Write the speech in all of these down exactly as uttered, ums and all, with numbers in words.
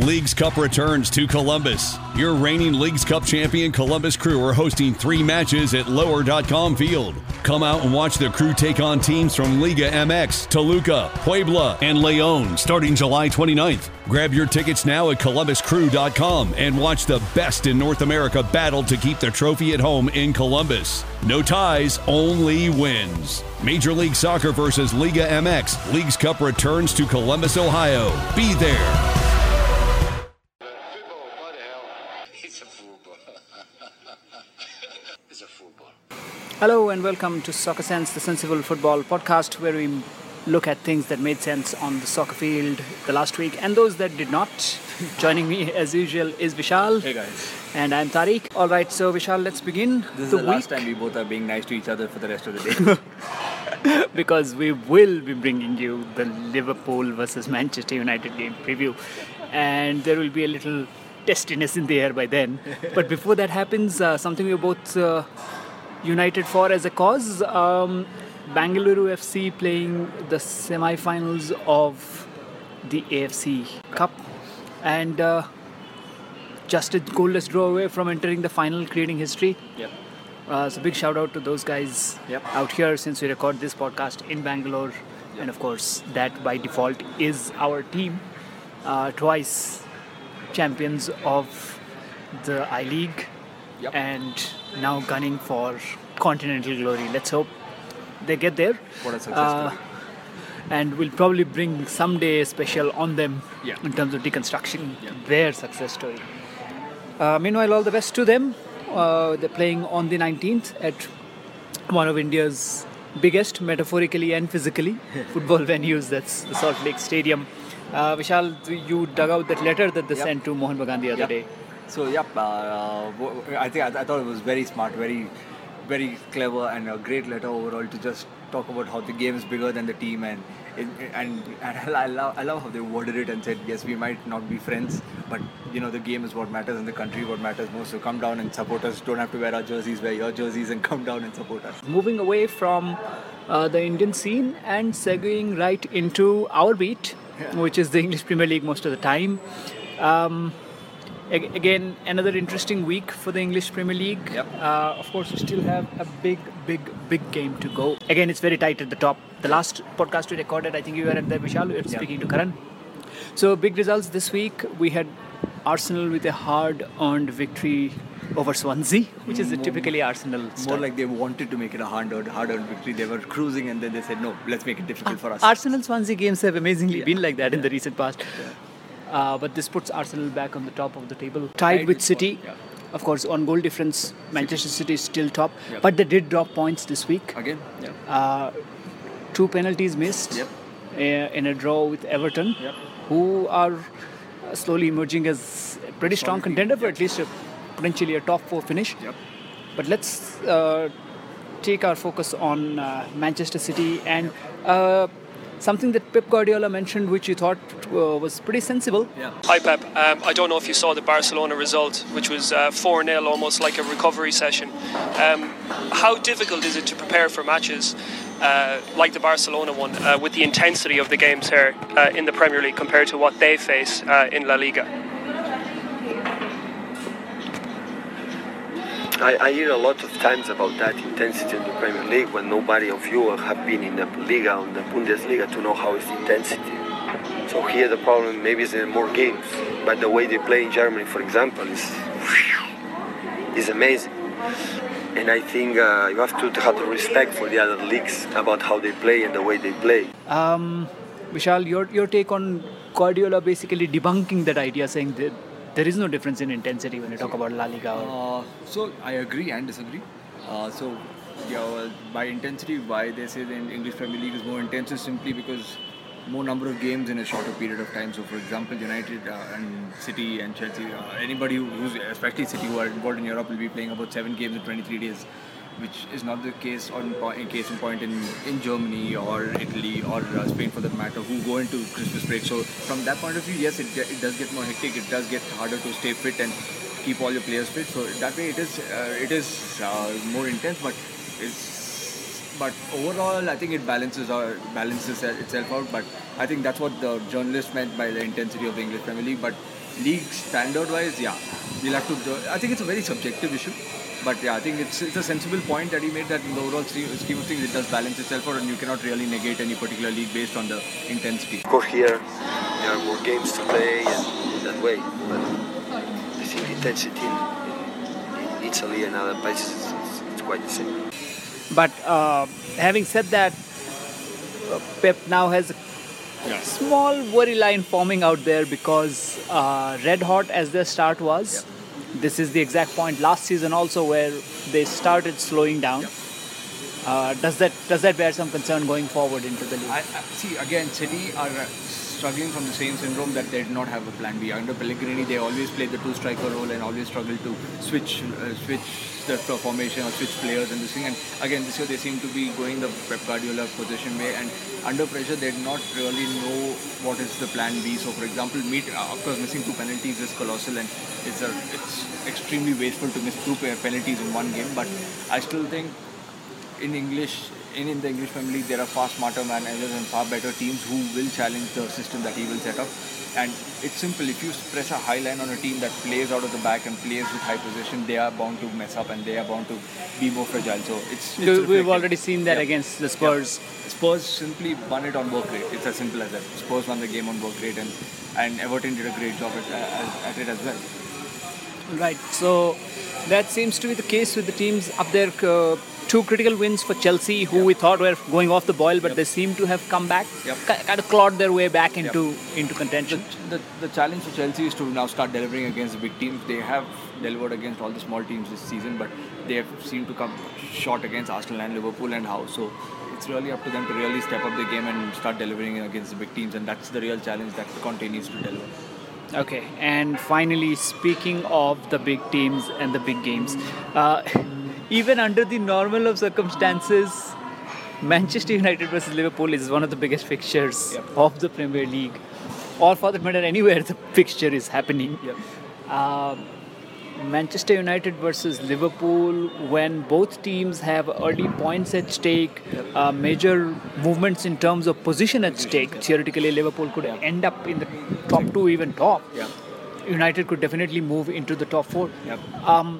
Leagues Cup returns to Columbus. Your reigning Leagues Cup champion Columbus Crew are hosting three matches at lower dot com Field. Come out and watch the Crew take on teams from Liga M X, Toluca, Puebla, and León starting July twenty-ninth. Grab your tickets now at columbus crew dot com and watch the best in North America battle to keep the trophy at home in Columbus. No ties, only wins. Major League Soccer versus Liga M X. Leagues Cup returns to Columbus, Ohio. Be there. Hello and welcome to Soccer Sense, the Sensible Football podcast, where we look at things that made sense on the soccer field the last week and those that did not. Joining me as usual is Vishal. Hey guys. And I'm Tariq. Alright, so Vishal, let's begin. This is the the week. last time we both are being nice to each other for the rest of the day. Because we will be bringing you the Liverpool versus Manchester United game preview. And there will be a little testiness in the air by then. But before that happens, uh, something we're both uh, united for as a cause. Um, Bangalore F C playing the semi-finals of the A F C Cup. And uh, just a goalless draw away from entering the final, creating history. Yep. Uh, so big shout out to those guys Yep. out here, since we record this podcast in Bangalore. Yep. And of course, that by default is our team. Uh, twice champions of the I-League. Yep. And now gunning for continental glory. Let's hope they get there. What a success Uh, story. and we'll probably bring someday a special on them Yeah. in terms of deconstructing Yeah. their success story. Uh, meanwhile, all the best to them. Uh, they're playing on the nineteenth at one of India's biggest, metaphorically and physically, football venues. That's the Salt Lake Stadium. Uh, Vishal, you dug out that letter that they Yep. sent to Mohan Bagan the other Yep. day. So yep, uh, wo- I think I, I thought it was very smart, very, very clever, and a great letter overall to just talk about how the game is bigger than the team, and it, and and I love I love how they worded it and said, yes, we might not be friends, but you know the game is what matters in the country, what matters most. So come down and support us. Don't have to wear our jerseys, wear your jerseys, and come down and support us. Moving away from uh, the Indian scene and segueing right into our beat, Yeah. which is the English Premier League most of the time. Um, ag- again, another interesting week for the English Premier League. Yep. Uh, of course, we still have a big, big, big game to go. Again, it's very tight at the top. The last podcast we recorded, I think you were at the Vishal, we were Yeah. speaking to Karan. So, big results this week. We had Arsenal with a hard-earned victory over Swansea, which is a typically Arsenal More style. like they wanted to make it a hard-earned, hard-earned victory. They were cruising, and then they said, no, let's make it difficult for us. Arsenal Swansea games have amazingly Yeah. been like that in the Yeah. recent past. Yeah. Uh, but this puts Arsenal back on the top of the table. Tied Tied with with City. Spurs, Of course, on goal difference, Manchester City is still top. Yep. But they did drop points this week. Again, yeah. Uh, two penalties missed Yep. uh, in a draw with Everton, Yep. who are uh, slowly emerging as a pretty strong Solid team. contender for Yep. at least a, potentially a top four finish. Yep. But let's uh, take our focus on uh, Manchester City and uh, something that Pep Guardiola mentioned, which you thought uh, was pretty sensible. Yeah. Hi Pep, um, I don't know if you saw the Barcelona result, which was uh, four nil, almost like a recovery session. Um, how difficult is it to prepare for matches uh, like the Barcelona one uh, with the intensity of the games here uh, in the Premier League compared to what they face uh, in La Liga? I, I hear a lot of times about that intensity in the Premier League when nobody of you have been in the Liga or the Bundesliga to know how is the intensity. So here the problem maybe is in more games, but the way they play in Germany, for example, is is amazing. And I think uh, you have to have the respect for the other leagues about how they play and the way they play. Um, Vishal, your your take on Guardiola basically debunking that idea, saying that there is no difference in intensity when you talk about La Liga. Or, Uh, so I agree and disagree. Uh, so yeah, well, by intensity, why they say the English Premier League is more intense is simply because more number of games in a shorter period of time. So for example, United uh, and City and Chelsea, uh, anybody who, who's especially City who are involved in Europe will be playing about seven games in twenty-three days, which is not the case on po- in case in point in, in Germany or Italy or uh, Spain for that matter, who go into Christmas break. So from that point of view, yes, it, ge- it does get more hectic. It does get harder to stay fit and keep all your players fit. So that way, it is uh, it is uh, more intense, but it's but overall, I think it balances out, balances itself out. But I think that's what the journalist meant by the intensity of the English Premier League. But league standard-wise, yeah, we'll have to. Do, I think it's a very subjective issue, but yeah, I think it's it's a sensible point that he made that in the overall scheme of things, it does balance itself out, and you cannot really negate any particular league based on the intensity. Of course, here there are more games to play and that way, but I think the intensity in, in Italy and other places is it's quite the same. But uh, having said that, uh, Pep now has a Yeah. small worry line forming out there because uh, red hot as their start was. Yeah. This is the exact point last season also where they started slowing down. Yeah. Uh, does that does that bear some concern going forward into the league? I, I see again, City are uh, struggling from the same syndrome that they did not have a plan B. Under Pellegrini, they always played the two striker role and always struggled to switch uh, switch the formation or switch players and this thing. And again, this year they seem to be going the Pep Guardiola position way. And under pressure, they did not really know what is the plan B. So, for example, meet uh, of course missing two penalties is colossal, and it's a, it's extremely wasteful to miss two penalties in one game. But I still think in English. In, in the English Premier League, there are far smarter managers and far better teams who will challenge the system that he will set up. And it's simple. If you press a high line on a team that plays out of the back and plays with high possession, they are bound to mess up and they are bound to be more fragile. So it's, it's We've reflected. already seen that Yeah. against the Spurs. Yeah. Spurs simply won it on work rate. It's as simple as that. Spurs won the game on work rate, and, and Everton did a great job at, at, at it as well. Right. So that seems to be the case with the teams up there. Uh, two critical wins for Chelsea, who Yep. we thought were going off the boil, but Yep. they seem to have come back, Yep. ki- kind of clawed their way back into Yep. into contention. The, the, the challenge for Chelsea is to now start delivering against the big teams. They have delivered against all the small teams this season, but they have seemed to come short against Arsenal and Liverpool and how. So it's really up to them to really step up the game and start delivering against the big teams, and that's the real challenge that Conte needs to deliver. Okay, and finally, speaking of the big teams and the big games, uh, even under the normal of circumstances, Manchester United versus Liverpool is one of the biggest fixtures Yep. of the Premier League, or for that matter, anywhere the fixture is happening. Yep. Um, Manchester United versus Liverpool, when both teams have early points at stake, uh, major movements in terms of position at stake. Theoretically, Liverpool could Yeah. end up in the top two, even top. Yeah. United could definitely move into the top four. Yep. Um,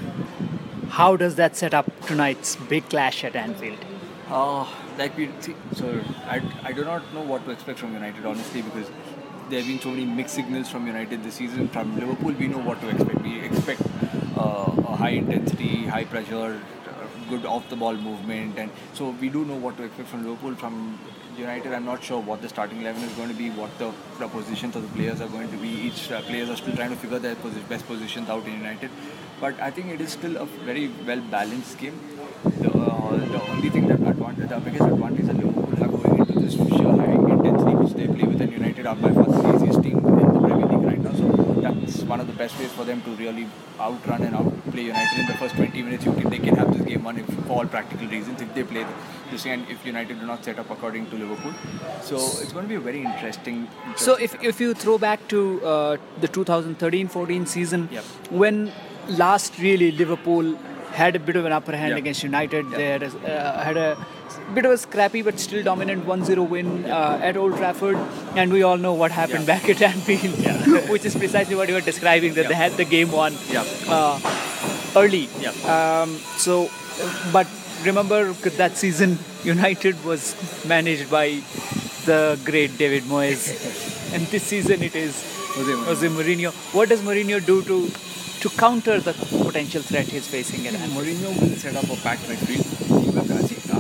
how does that set up tonight's big clash at Anfield? Uh, like we see, so I, I do not know what to expect from United, honestly, because there have been so many mixed signals from United this season. From Liverpool, we know what to expect. We expect uh, a high intensity, high pressure, uh, good off the ball movement, and so we do know what to expect from Liverpool. From United, I'm not sure what the starting eleven is going to be, what the, the positions of the players are going to be. Each uh, players are still trying to figure their posi- best positions out in United. But I think it is still a very well balanced game. The, uh, the only thing that advantage, the biggest advantage that Liverpool have going into this sheer high intensity which they play with, and United are by far the easiest team in the Premier League right now. So that's one of the best ways for them to really outrun and outplay United in the first twenty minutes. You can, they can have this game won if, for all practical reasons if they play this and if United do not set up according to Liverpool. So it's going to be a very interesting. interesting So if, if you throw back to uh, the twenty thirteen fourteen season, Yep. when last really Liverpool had a bit of an upper hand Yep. against United, Yep. they had a, uh, had a bit of a scrappy but still dominant one zero win uh, at Old Trafford, and we all know what happened Yep. back at Anfield, which is precisely what you were describing, that Yep. they had the game won Yep. uh, early. Yep. Um, so, uh, but remember that season United was managed by the great David Moyes, and this season it is Jose Mourinho. Jose Mourinho. What does Mourinho do to to counter the potential threat he's facing at Anfield? Mourinho will set up a packed midfield. He will, uh, see,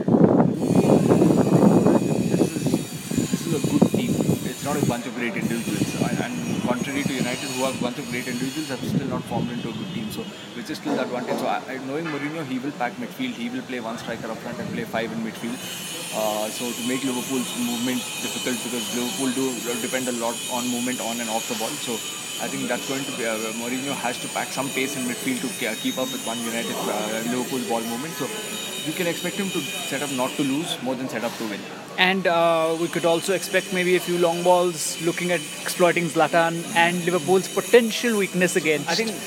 uh, this is this is a good team. It's not a bunch of great individuals. And, and contrary to United, who have a bunch of great individuals, have still not formed into a good team. So, which is still the advantage. So, I, I, knowing Mourinho, he will pack midfield. He will play one striker up front and play five in midfield. Uh, so to make Liverpool's movement difficult, because Liverpool do depend a lot on movement on and off the ball. So I think that's going to be uh, Mourinho has to pack some pace in midfield to ke- keep up with one United uh, Liverpool ball movement. So you can expect him to set up not to lose more than set up to win. And uh, we could also expect maybe a few long balls, looking at exploiting Zlatan and Liverpool's potential weakness against. I think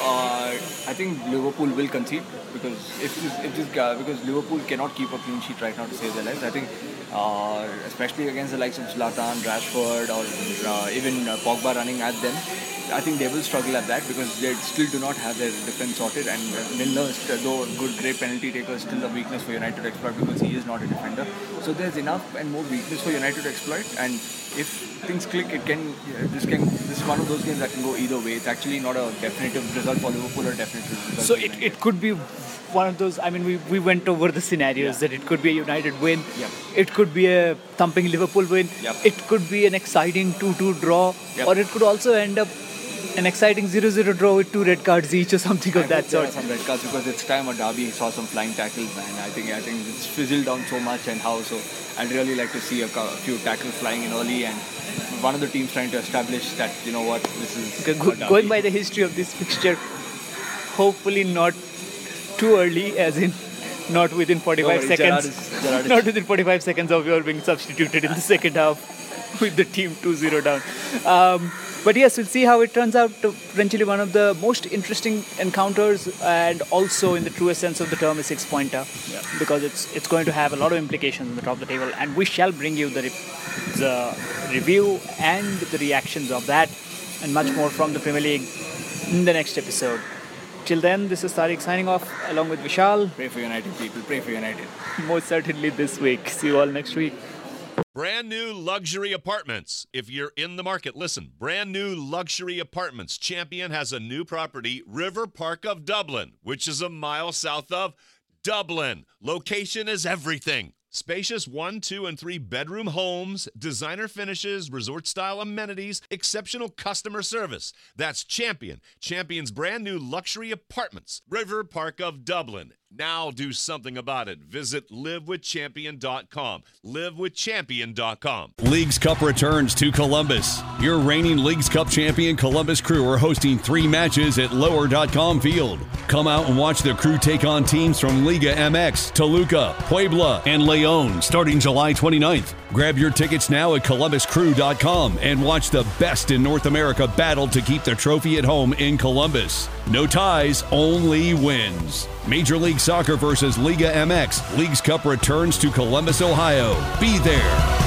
uh, I think Liverpool will concede because if this, if this uh, because Liverpool cannot keep a clean sheet right now to save their lives. I think, uh, especially against the likes of Zlatan, Rashford, or uh, even uh, Pogba running at them, I think they will struggle at that because they still do not have their defense sorted. And uh, Milner, though good, great penalty taker, is still a weakness for United to exploit because he is not a defender. So there's enough and more weakness for United to exploit. And if things click, it can. Uh, this can. This is one of those games that can go either way. It's actually not a definitive result for Liverpool or definitive result. So for it, United. it could be one of those. I mean, we, we went over the scenarios Yeah. that it could be a United win. Yep. It could be a thumping Liverpool win. Yep. It could be an exciting two two draw, Yep. or it could also end up an exciting zero zero draw with two red cards each or something I of that hope there sort. are some red cards because it's time a derby saw some flying tackles, man. I think I think it's fizzled down so much and how so. I'd really like to see a, cou- a few tackles flying in early and one of the teams trying to establish that you know what this is. Go- a derby. Going by the history of this fixture, hopefully not too early, as in not within forty-five Don't worry, Gerrard seconds. is- Gerrard is- Not within forty-five seconds of your being substituted in the second half with the team two zero down. Um, but yes, we'll see how it turns out. Eventually, one of the most interesting encounters, and also in the truest sense of the term, a six-pointer, Yeah. because it's it's going to have a lot of implications on the top of the table, and we shall bring you the re- the review and the reactions of that, and much more from the Premier League in the next episode. Till then, this is Tariq signing off along with Vishal. Pray for United, people. Pray for United. Most certainly this week. See you all next week. Brand new luxury apartments. If you're in the market, listen. Brand new luxury apartments. Champion has a new property, River Park of Dublin, which is a mile south of Dublin. Location is everything. Spacious one, two, and three bedroom homes, designer finishes, resort-style amenities, exceptional customer service. That's Champion. Champion's brand new luxury apartments, River Park of Dublin. Now do something about it. Visit live with champion dot com. live with champion dot com. Leagues Cup returns to Columbus. Your reigning Leagues Cup champion Columbus Crew are hosting three matches at lower dot com field. Come out and watch the Crew take on teams from Liga M X, Toluca, Puebla, and Leon starting July twenty-ninth. Grab your tickets now at columbus crew dot com and watch the best in North America battle to keep the trophy at home in Columbus. No ties, only wins. Major League Soccer versus Liga M X. Leagues Cup returns to Columbus, Ohio. Be there.